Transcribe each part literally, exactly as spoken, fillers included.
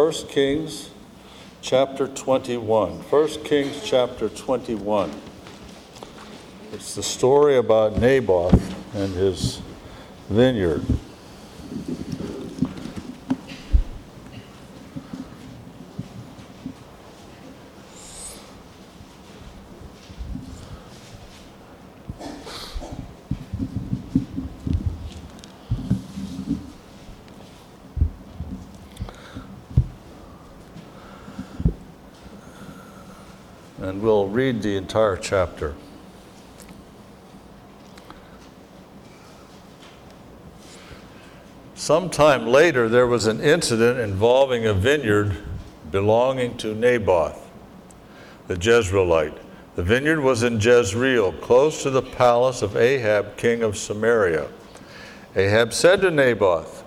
First Kings chapter twenty-one. First Kings chapter twenty-one. It's the story about Naboth and his vineyard. And we'll read the entire chapter. Sometime later, there was an incident involving a vineyard belonging to Naboth, the Jezreelite. The vineyard was in Jezreel, close to the palace of Ahab, king of Samaria. Ahab said to Naboth,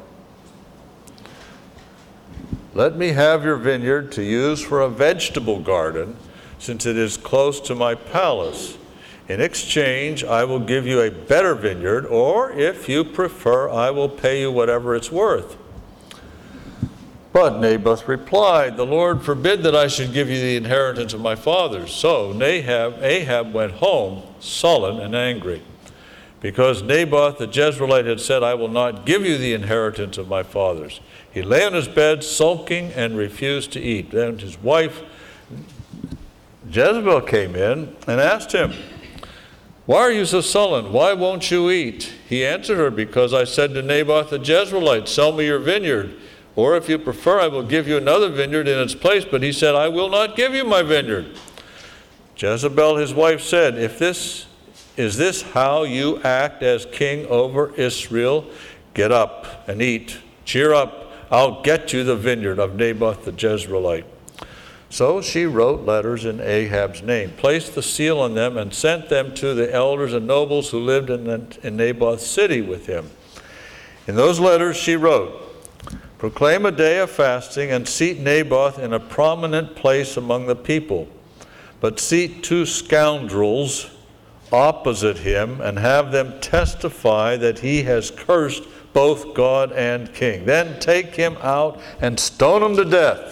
"Let me have your vineyard to use for a vegetable garden, since it is close to my palace. In exchange, I will give you a better vineyard, or if you prefer, I will pay you whatever it's worth." But Naboth replied, "The Lord forbid that I should give you the inheritance of my fathers." So Ahab, Ahab went home sullen and angry, because Naboth the Jezreelite had said, "I will not give you the inheritance of my fathers." He lay on his bed sulking and refused to eat. Then his wife Jezebel came in and asked him, "Why are you so sullen? Why won't you eat?" He answered her, "Because I said to Naboth the Jezreelite, 'Sell me your vineyard, or if you prefer, I will give you another vineyard in its place.' But he said, 'I will not give you my vineyard.'" Jezebel, his wife, said, "If this is this how you act as king over Israel? Get up and eat. Cheer up. I'll get you the vineyard of Naboth the Jezreelite." So she wrote letters in Ahab's name, placed the seal on them, and sent them to the elders and nobles who lived in, the, in Naboth's city with him. In those letters she wrote, "Proclaim a day of fasting and seat Naboth in a prominent place among the people. But seat two scoundrels opposite him and have them testify that he has cursed both God and king. Then take him out and stone him to death."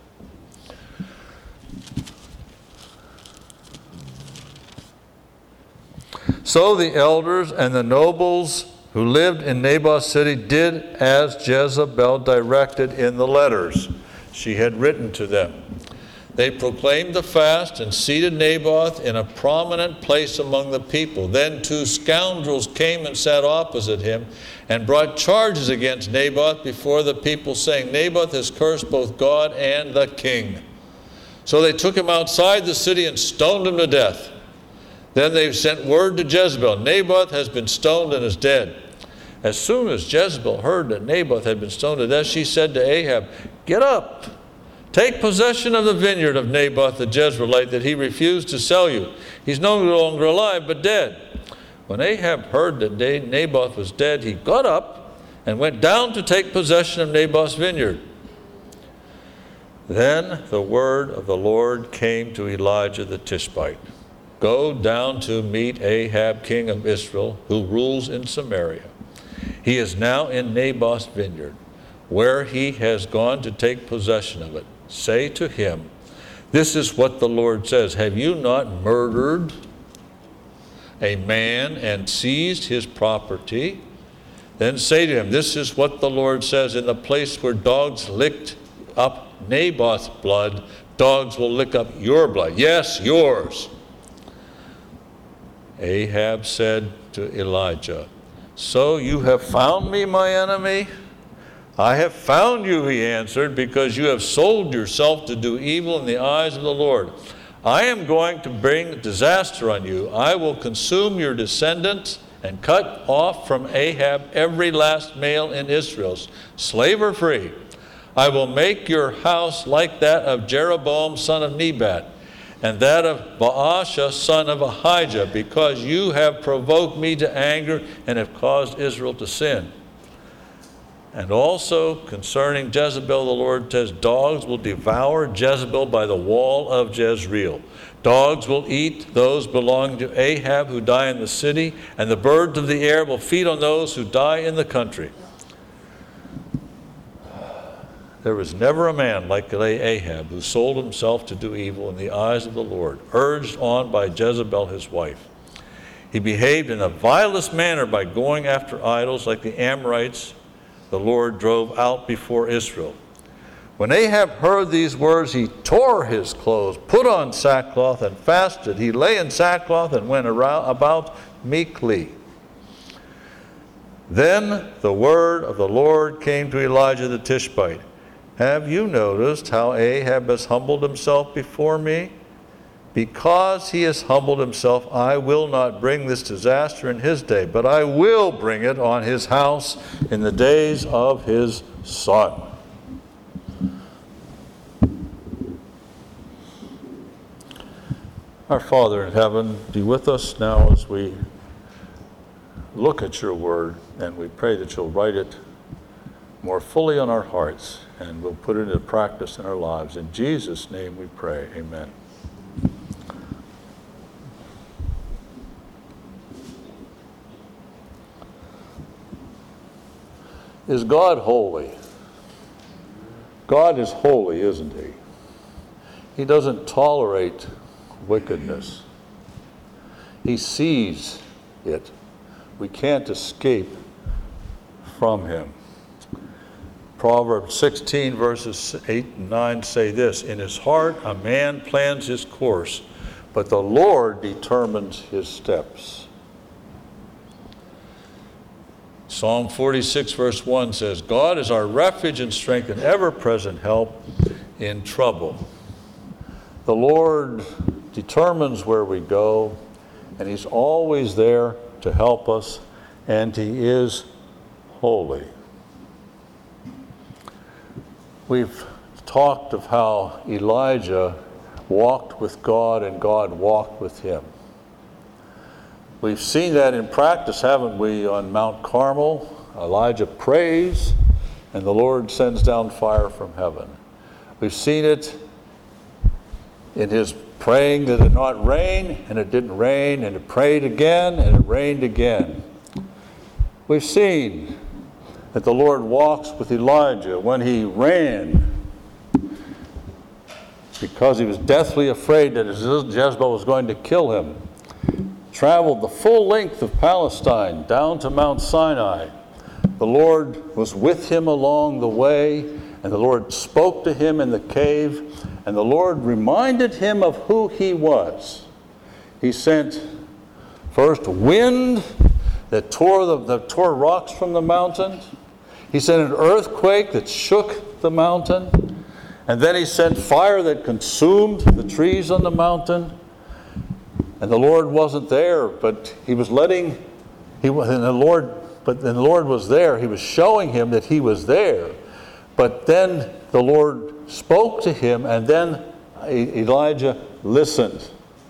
So the elders and the nobles who lived in Naboth's city did as Jezebel directed in the letters she had written to them. They proclaimed the fast and seated Naboth in a prominent place among the people. Then two scoundrels came and sat opposite him and brought charges against Naboth before the people, saying, "Naboth has cursed both God and the king." So they took him outside the city and stoned him to death. Then they sent word to Jezebel, "Naboth has been stoned and is dead." As soon as Jezebel heard that Naboth had been stoned to death, she said to Ahab, "Get up, take possession of the vineyard of Naboth the Jezreelite that he refused to sell you. He's no longer alive, but dead." When Ahab heard that Naboth was dead, he got up and went down to take possession of Naboth's vineyard. Then the word of the Lord came to Elijah the Tishbite. "Go down to meet Ahab, king of Israel, who rules in Samaria. He is now in Naboth's vineyard, where he has gone to take possession of it. Say to him, 'This is what the Lord says. Have you not murdered a man and seized his property?' Then say to him, 'This is what the Lord says. In the place where dogs licked up Naboth's blood, dogs will lick up your blood. Yes, yours.'" Ahab said to Elijah, "So you have found me, my enemy?" "I have found you," he answered, "because you have sold yourself to do evil in the eyes of the Lord. I am going to bring disaster on you. I will consume your descendants and cut off from Ahab every last male in Israel, slave or free. I will make your house like that of Jeroboam son of Nebat, and that of Baasha son of Ahijah, because you have provoked me to anger and have caused Israel to sin. And also concerning Jezebel, the Lord says, dogs will devour Jezebel by the wall of Jezreel. Dogs will eat those belonging to Ahab who die in the city, and the birds of the air will feed on those who die in the country." There was never a man like Ahab who sold himself to do evil in the eyes of the Lord, urged on by Jezebel his wife. He behaved in the vilest manner by going after idols like the Amorites the Lord drove out before Israel. When Ahab heard these words, he tore his clothes, put on sackcloth, and fasted. He lay in sackcloth and went around about meekly. Then the word of the Lord came to Elijah the Tishbite. Have you noticed how Ahab has humbled himself before me? Because he has humbled himself, I will not bring this disaster in his day, but I will bring it on his house in the days of his son. Our Father in heaven, be with us now as we look at your word, and we pray that you'll write it more fully on our hearts, and we'll put it into practice in our lives. In Jesus' name we pray, amen. Is God holy? God is holy, isn't he? He doesn't tolerate wickedness. He sees it. We can't escape from him. Proverbs sixteen verses eight and nine say this, in his heart a man plans his course, but the Lord determines his steps. Psalm forty-six verse one says, God is our refuge and strength and ever-present help in trouble. The Lord determines where we go, and he's always there to help us, and he is holy. We've talked of how Elijah walked with God and God walked with him. We've seen that in practice, haven't we, on Mount Carmel? Elijah prays, and the Lord sends down fire from heaven. We've seen it in his praying that it not rain, and it didn't rain, and it prayed again, and it rained again. We've seen that the Lord walks with Elijah when he ran because he was deathly afraid that Jezebel was going to kill him. Traveled the full length of Palestine down to Mount Sinai. The Lord was with him along the way, and the Lord spoke to him in the cave, and the Lord reminded him of who he was. He sent first wind that tore, the, that tore rocks from the mountain. He sent an earthquake that shook the mountain. And then he sent fire that consumed the trees on the mountain. And the Lord wasn't there, but he was letting, he was, and the Lord, but then the Lord was there. He was showing him that he was there. But then the Lord spoke to him, and then Elijah listened.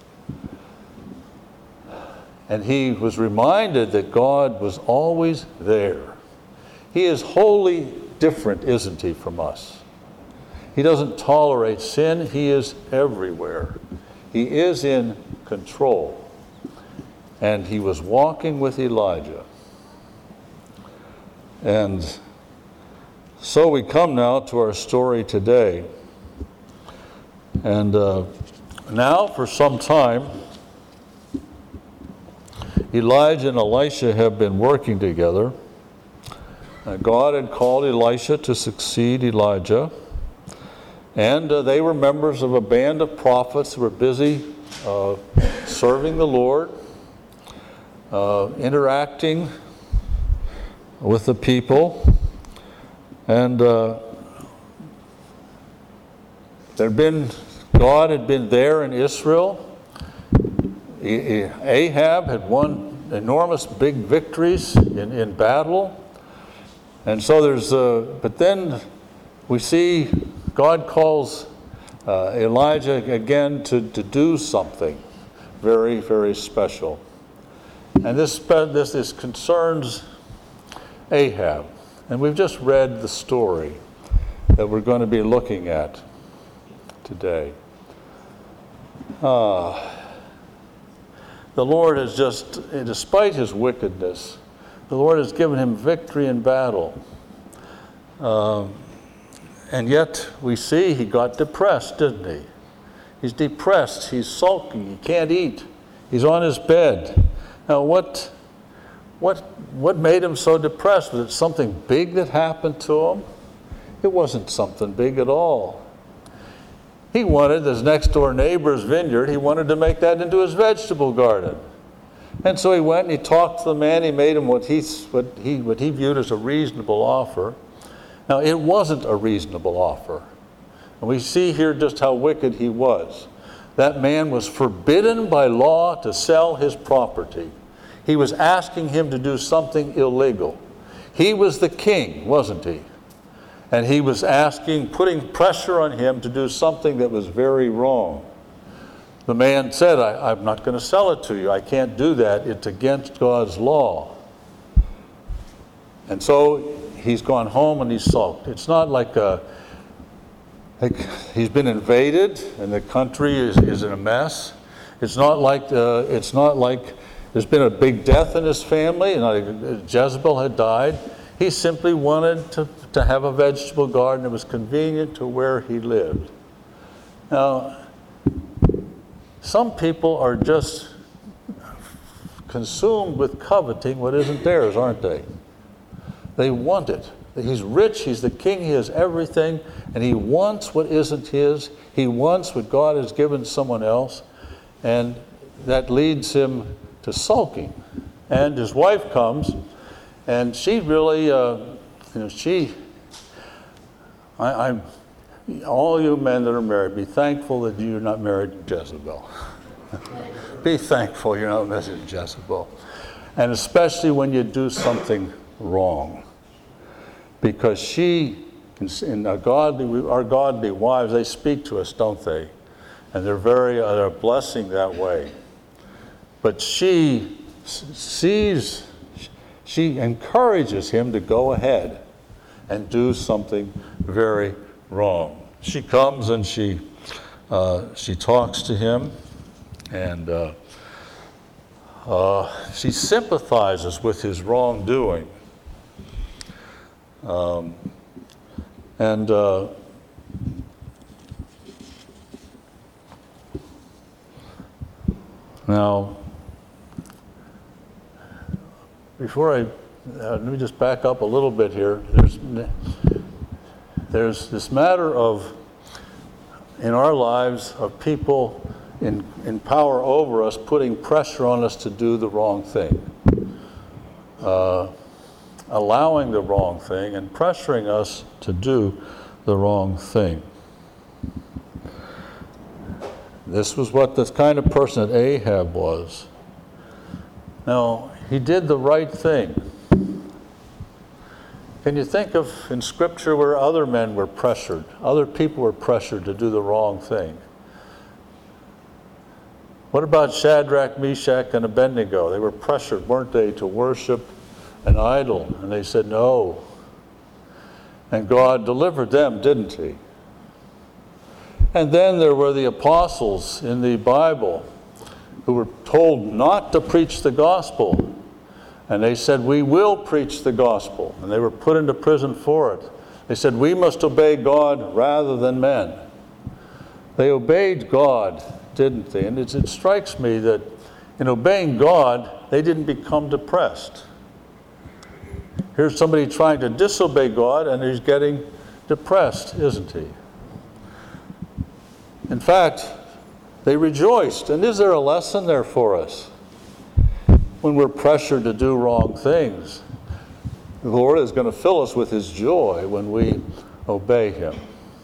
And he was reminded that God was always there. He is wholly different, isn't he, from us? He doesn't tolerate sin. He is everywhere. He is in control. And he was walking with Elijah. And so we come now to our story today. And uh, now for some time, Elijah and Elisha have been working together. Uh, God had called Elisha to succeed Elijah. And uh, they were members of a band of prophets who were busy uh, serving the Lord, uh, interacting with the people. And uh, there'd been, God had been there in Israel. Ahab had won enormous big victories in, in battle. And so there's, uh, but then we see God calls uh, Elijah again to, to do something very, very special. And this, this, this concerns Ahab. And we've just read the story that we're going to be looking at today. Uh, the Lord has just, despite his wickedness, the Lord has given him victory in battle. Uh, and yet we see he got depressed, didn't he? He's depressed, he's sulking, he can't eat, he's on his bed. Now what, what, what made him so depressed? Was it something big that happened to him? It wasn't something big at all. He wanted his next door neighbor's vineyard, he wanted to make that into his vegetable garden. And so he went and he talked to the man, he made him what he, what he, what he viewed as a reasonable offer. Now it wasn't a reasonable offer. And we see here just how wicked he was. That man was forbidden by law to sell his property. He was asking him to do something illegal. He was the king, wasn't he? And he was asking, putting pressure on him to do something that was very wrong. The man said, I, I'm not going to sell it to you. I can't do that. It's against God's law. And so he's gone home and he's sulked. It's not like, a, like he's been invaded and the country is, is in a mess. It's not like uh, it's not like there's been a big death in his family and like Jezebel had died. He simply wanted to, to have a vegetable garden that was convenient to where he lived. Now, some people are just consumed with coveting what isn't theirs, aren't they? They want it. He's rich, he's the king, he has everything, and he wants what isn't his. He wants what God has given someone else, and that leads him to sulking. And his wife comes, and she really, uh, you know, she, I, I'm, all you men that are married, be thankful that you're not married to Jezebel. Be thankful you're not married to Jezebel. And especially when you do something wrong. Because she, in our godly, our godly wives, they speak to us, don't they? And they're very, uh, they're a blessing that way. But she sees, she encourages him to go ahead and do something very wrong. She comes and she uh, she talks to him, and uh, uh, she sympathizes with his wrongdoing. Um, and uh, now, before I, uh, let me just back up a little bit here. There's There's this matter of, in our lives, of people in, in power over us putting pressure on us to do the wrong thing. Uh, allowing the wrong thing and pressuring us to do the wrong thing. This was what the kind of person that Ahab was. Now, he did the right thing. Can you think of in Scripture where other men were pressured, other people were pressured to do the wrong thing? What about Shadrach, Meshach, and Abednego? They were pressured, weren't they, to worship an idol? And they said no. And God delivered them, didn't he? And then there were the apostles in the Bible who were told not to preach the gospel. And they said, we will preach the gospel. And they were put into prison for it. They said, we must obey God rather than men. They obeyed God, didn't they? And it, it strikes me that in obeying God, they didn't become depressed. Here's somebody trying to disobey God, and he's getting depressed, isn't he? In fact, they rejoiced. And is there a lesson there for us? When we're pressured to do wrong things, the Lord is going to fill us with his joy when we obey him.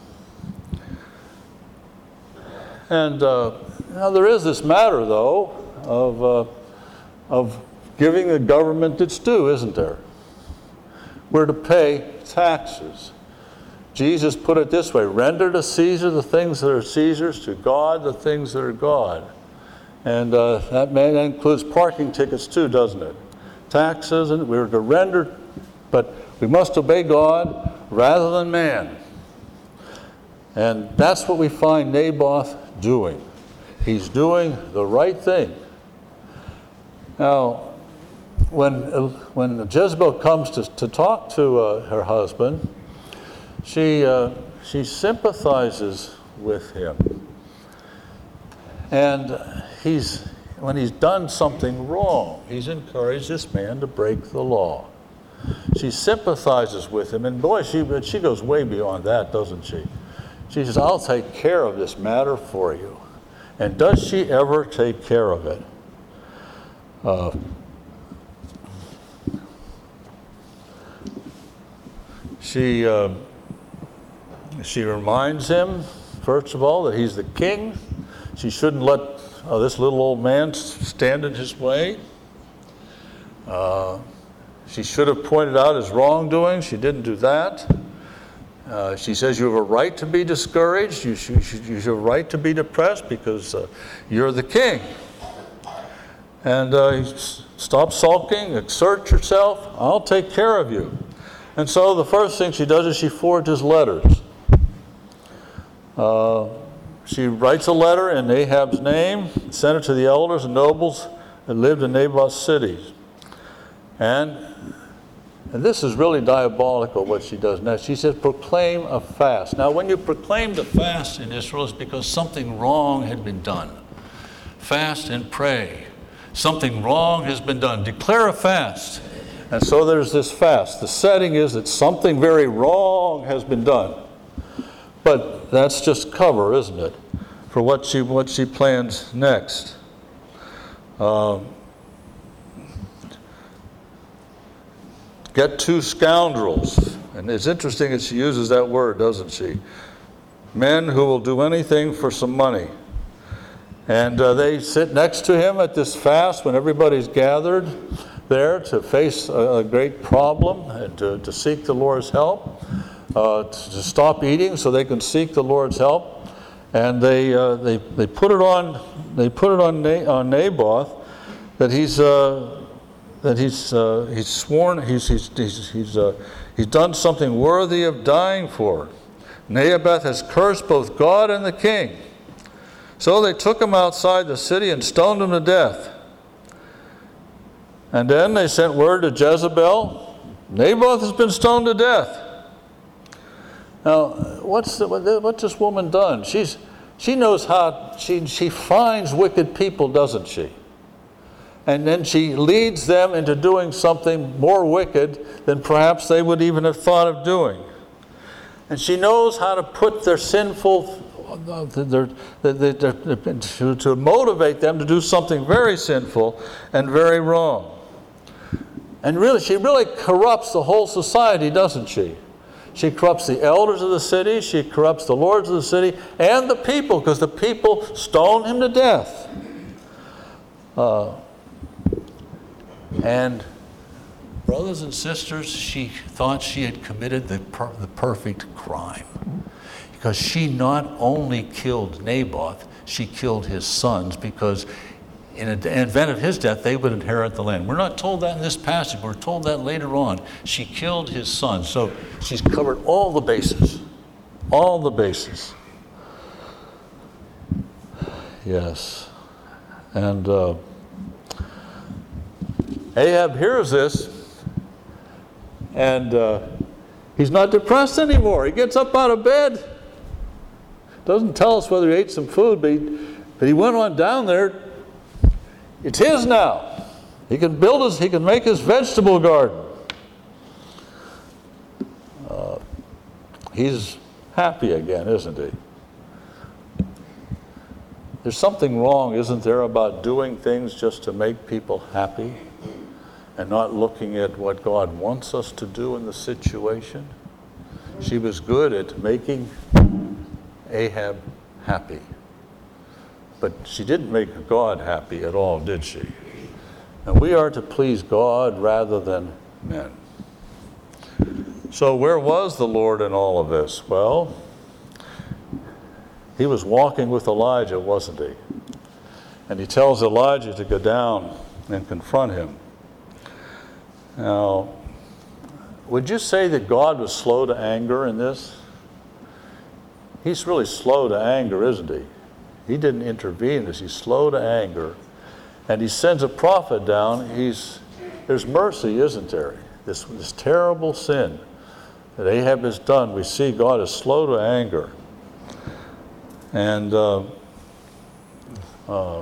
And uh, now there is this matter, though, of, uh, of giving the government its due, isn't there? We're to pay taxes. Jesus put it this way, render to Caesar the things that are Caesar's, to God the things that are God. And uh, that may includes parking tickets too, doesn't it? Taxes, and we're to render, but we must obey God rather than man. And that's what we find Naboth doing. He's doing the right thing. Now, when, when Jezebel comes to, to talk to uh, her husband, she, uh, she sympathizes with him. And he's, when he's done something wrong, he's encouraged this man to break the law. She sympathizes with him, and boy, she, she goes way beyond that, doesn't she? She says, I'll take care of this matter for you. And does she ever take care of it? Uh, she, uh, she reminds him, first of all, that he's the king. She shouldn't let uh, this little old man stand in his way. Uh, she should have pointed out his wrongdoing. She didn't do that. Uh, she says you have a right to be discouraged. You, should, you have a right to be depressed because uh, you're the king. And uh, stop sulking, exert yourself. I'll take care of you. And so the first thing she does is she forges letters. Uh, she writes a letter in Ahab's name, sent it to the elders and nobles that lived in Naboth's cities. And And this is really diabolical what she does next. She says, proclaim a fast. Now, when you proclaimed a fast in Israel, it's because something wrong had been done. Fast and pray. Something wrong has been done. Declare a fast. And so there's this fast. The setting is that something very wrong has been done. But that's just cover, isn't it, for what she, what she plans next. Um, Get two scoundrels. And it's interesting that she uses that word, doesn't she? Men who will do anything for some money. And uh, they sit next to him at this fast when everybody's gathered there to face a, a great problem and to, to seek the Lord's help, uh, to, to stop eating so they can seek the Lord's help. And they uh, they they put it on they put it on Na- on Naboth that he's. Uh, that he's uh, he's sworn he's he's he's he's, uh, he's done something worthy of dying for. Naboth has cursed both God and the king. So they took him outside the city and stoned him to death. And then they sent word to Jezebel, Naboth has been stoned to death. Now, what's the, what's this woman done? She's she knows how she she finds wicked people, doesn't she? And then she leads them into doing something more wicked than perhaps they would even have thought of doing. And she knows how to put their sinful, their, their, their, their, to, to motivate them to do something very sinful and very wrong. And really, she really corrupts the whole society, doesn't she? She corrupts the elders of the city, she corrupts the lords of the city, and the people, because the people stone him to death. Uh, And brothers and sisters, she thought she had committed the, per- the perfect crime. Because she not only killed Naboth, she killed his sons, because in an event of his death, they would inherit the land. We're not told that in this passage. We're told that later on. She killed his sons. So she's covered all the bases. All the bases. Yes. And uh, Ahab hears this, and uh, he's not depressed anymore. He gets up out of bed. Doesn't tell us whether he ate some food, but he, but he went on down there. It's his now. He can build his, he can make his vegetable garden. Uh, he's happy again, isn't he? There's something wrong, isn't there, about doing things just to make people happy and not looking at what God wants us to do in the situation? She was good at making Ahab happy. But she didn't make God happy at all, did she? And we are to please God rather than men. So where was the Lord in all of this? Well, he was walking with Elijah, wasn't he? And he tells Elijah to go down and confront him. Now, would you say that God was slow to anger in this? He's really slow to anger, isn't he? He didn't intervene in this. He's slow to anger. And he sends a prophet down. He's, there's mercy, isn't there? This, this terrible sin that Ahab has done, we see God is slow to anger. And uh, uh,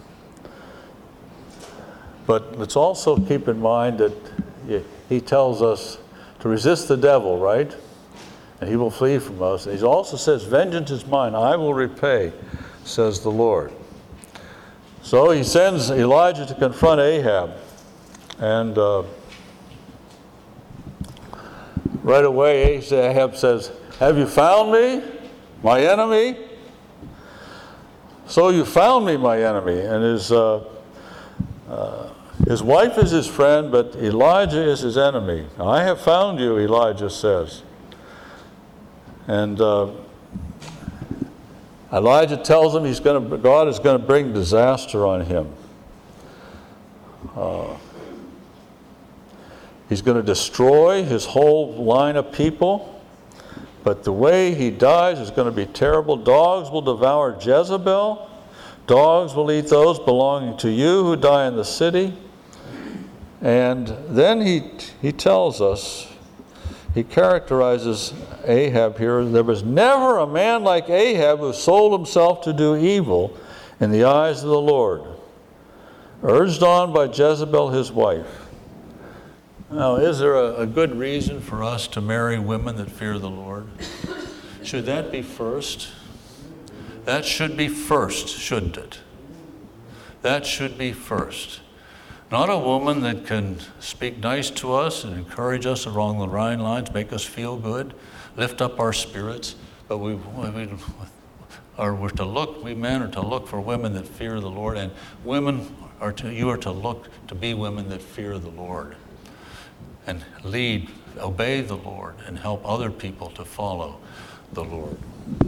but let's also keep in mind that he tells us to resist the devil, right? And he will flee from us. And he also says, vengeance is mine, I will repay, says the Lord. So he sends Elijah to confront Ahab. And uh, right away Ahab says, have you found me, my enemy? So you found me, my enemy. And his, uh, uh, his wife is his friend, but Elijah is his enemy. I have found you, Elijah says. And uh, Elijah tells him he's going to, God is going to bring disaster on him. Uh, he's going to destroy his whole line of people, but the way he dies is going to be terrible. Dogs will devour Jezebel. Dogs will eat those belonging to you who die in the city. And then he, he tells us, he characterizes Ahab here, there was never a man like Ahab who sold himself to do evil in the eyes of the Lord, urged on by Jezebel his wife. Now, is there a, a good reason for us to marry women that fear the Lord? Should that be first? That should be first, shouldn't it? That should be first. Not a woman that can speak nice to us and encourage us along the right lines, make us feel good, lift up our spirits, but we, we are we're to look, we men are to look for women that fear the Lord, and women are to, you are to look to be women that fear the Lord and lead, obey the Lord, and help other people to follow the Lord.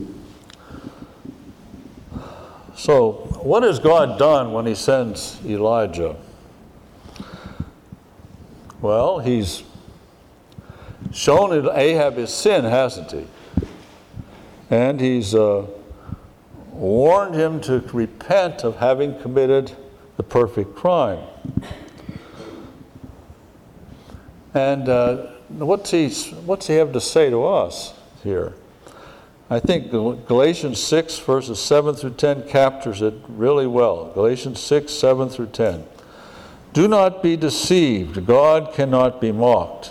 So, what has God done when he sends Elijah? Well, he's shown Ahab his sin, hasn't he? And he's uh, warned him to repent of having committed the perfect crime. And uh, what's he, what's he have to say to us here? I think Galatians six, verses seven through ten captures it really well. Galatians six, seven through ten. Do not be deceived. God cannot be mocked.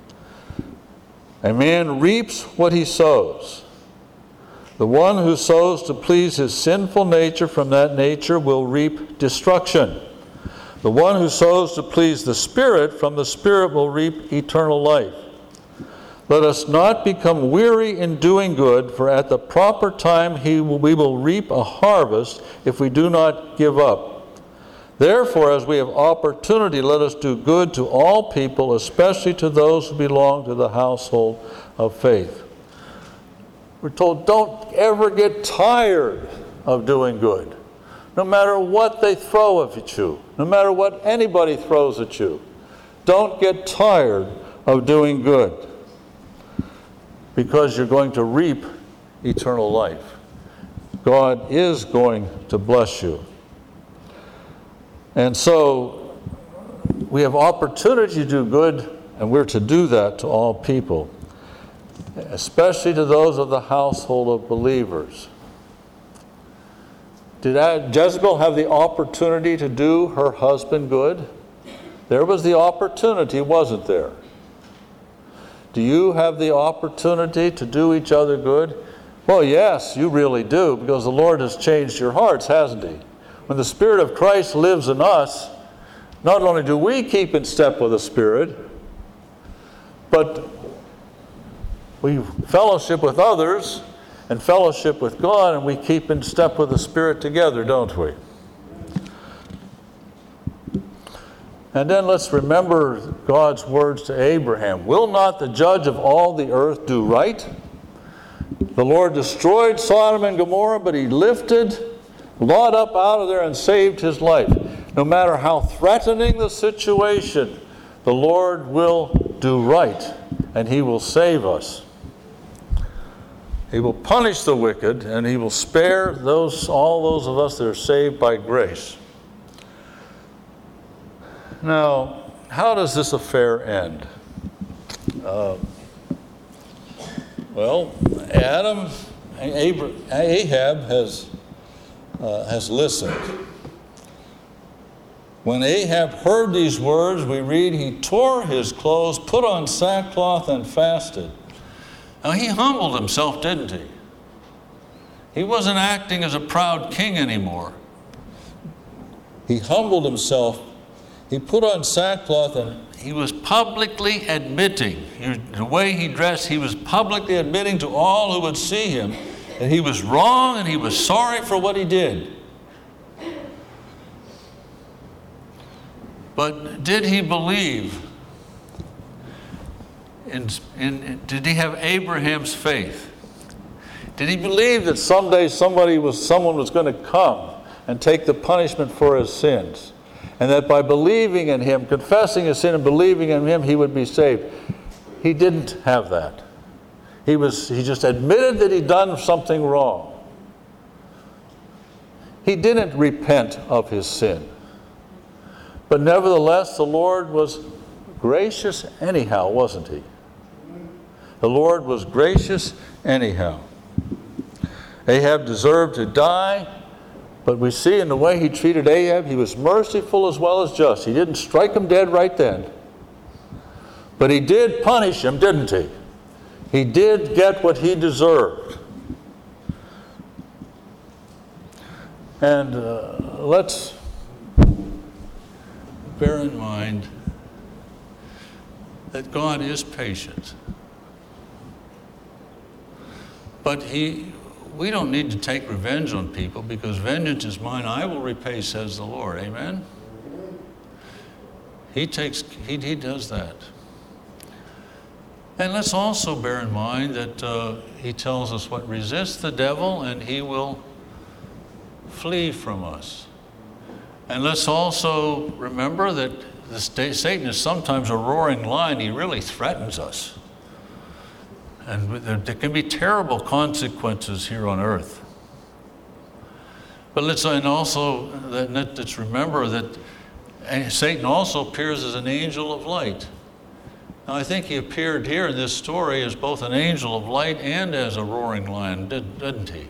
A man reaps what he sows. The one who sows to please his sinful nature from that nature will reap destruction. The one who sows to please the Spirit from the Spirit will reap eternal life. Let us not become weary in doing good, for at the proper time he will, we will reap a harvest if we do not give up. Therefore, as we have opportunity, let us do good to all people, especially to those who belong to the household of faith. We're told, don't ever get tired of doing good, no matter what they throw at you, no matter what anybody throws at you. Don't get tired of doing good, because you're going to reap eternal life. God is going to bless you. And so we have opportunity to do good, and we're to do that to all people, especially to those of the household of believers. Did Jezebel have the opportunity to do her husband good? There was the opportunity, wasn't there? Do you have the opportunity to do each other good? Well, yes, you really do, because the Lord has changed your hearts, hasn't he? When the Spirit of Christ lives in us, not only do we keep in step with the Spirit, but we fellowship with others and fellowship with God, and we keep in step with the Spirit together, don't we? And then let's remember God's words to Abraham. Will not the judge of all the earth do right? The Lord destroyed Sodom and Gomorrah, but he lifted Lot up out of there and saved his life. No matter how threatening the situation, the Lord will do right, and he will save us. He will punish the wicked, and he will spare those, all those of us that are saved by grace. Now, how does this affair end? Uh, Well, Adam, Ahab has, uh, has listened. When Ahab heard these words, we read, he tore his clothes, put on sackcloth, and fasted. Now, he humbled himself, didn't he? He wasn't acting as a proud king anymore. He humbled himself. He put on sackcloth, and he was publicly admitting, the way he dressed, he was publicly admitting to all who would see him that he was wrong and he was sorry for what he did. But did he believe? In, in, did he have Abraham's faith? Did he believe that someday somebody was, someone was going to come and take the punishment for his sins? And that by believing in him, confessing his sin and believing in him, he would be saved? He didn't have that. He was, he just admitted that he'd done something wrong. He didn't repent of his sin. But nevertheless, the Lord was gracious anyhow, wasn't he? The Lord was gracious anyhow. Ahab deserved to die, but we see in the way he treated Ahab, he was merciful as well as just. He didn't strike him dead right then. But he did punish him, didn't he? He did get what he deserved. And uh, let's bear in mind that God is patient. But he, we don't need to take revenge on people, because vengeance is mine, I will repay, says the Lord. Amen? He takes, he, he does that. And let's also bear in mind that uh, he tells us what, resist the devil and he will flee from us. And let's also remember that the Satan is sometimes a roaring lion. He really threatens us. And there can be terrible consequences here on earth. But let's and also let's remember that Satan also appears as an angel of light. Now, I think he appeared here in this story as both an angel of light and as a roaring lion, didn't he?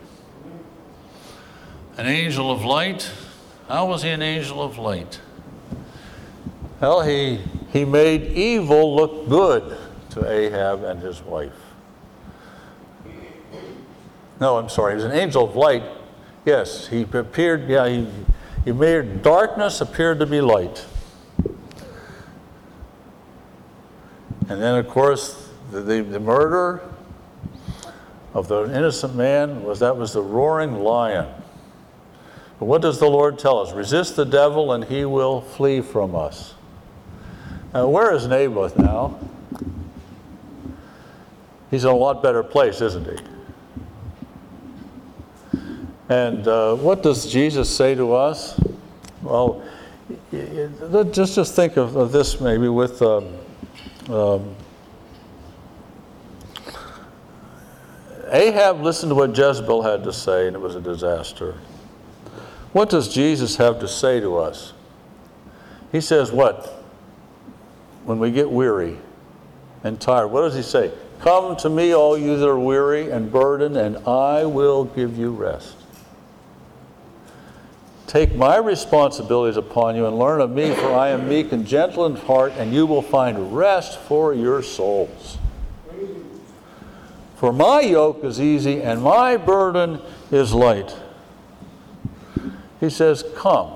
An angel of light. How was he an angel of light? Well, he, he made evil look good to Ahab and his wife. No, I'm sorry, he was an angel of light. Yes, he appeared, yeah, he, he made darkness appeared to be light. And then, of course, the, the, the murder of the innocent man, was that was the roaring lion. But what does the Lord tell us? Resist the devil and he will flee from us. Now, where is Naboth now? He's in a lot better place, isn't he? And uh, what does Jesus say to us? Well, just, just think of, of this maybe with um, um, Ahab listened to what Jezebel had to say, and it was a disaster. What does Jesus have to say to us? He says what? When we get weary and tired, what does he say? Come to me, all you that are weary and burdened, and I will give you rest. Take my responsibilities upon you and learn of me, for I am meek and gentle in heart, and you will find rest for your souls. For my yoke is easy and my burden is light. He says, come.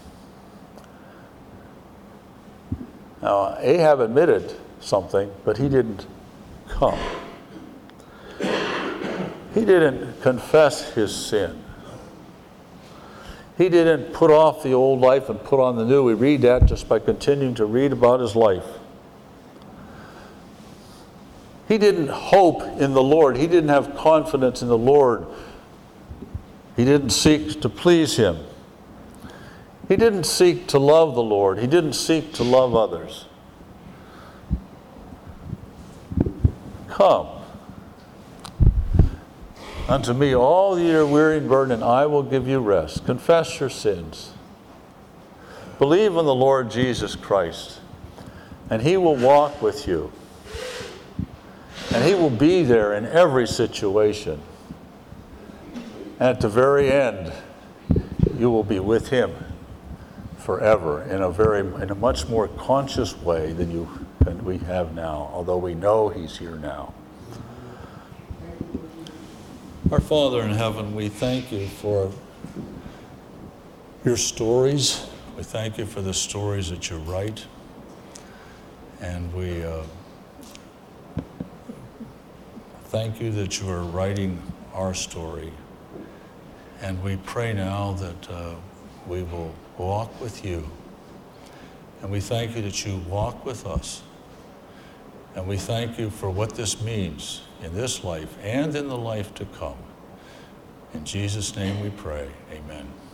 Now, Ahab admitted something, but he didn't come. He didn't confess his sin. He didn't put off the old life and put on the new. We read that just by continuing to read about his life. He didn't hope in the Lord. He didn't have confidence in the Lord. He didn't seek to please him. He didn't seek to love the Lord. He didn't seek to love others. Come unto me, all ye are weary and burdened, and I will give you rest. Confess your sins. Believe in the Lord Jesus Christ, and he will walk with you. And he will be there in every situation. And at the very end, you will be with him forever in a very, in a much more conscious way than you than we have now, although we know he's here now. Our Father in heaven, we thank you for your stories. We thank you for the stories that you write. And we uh, thank you that you are writing our story. And we pray now that uh, we will walk with you. And we thank you that you walk with us. And we thank you for what this means in this life and in the life to come. In Jesus' name we pray, amen.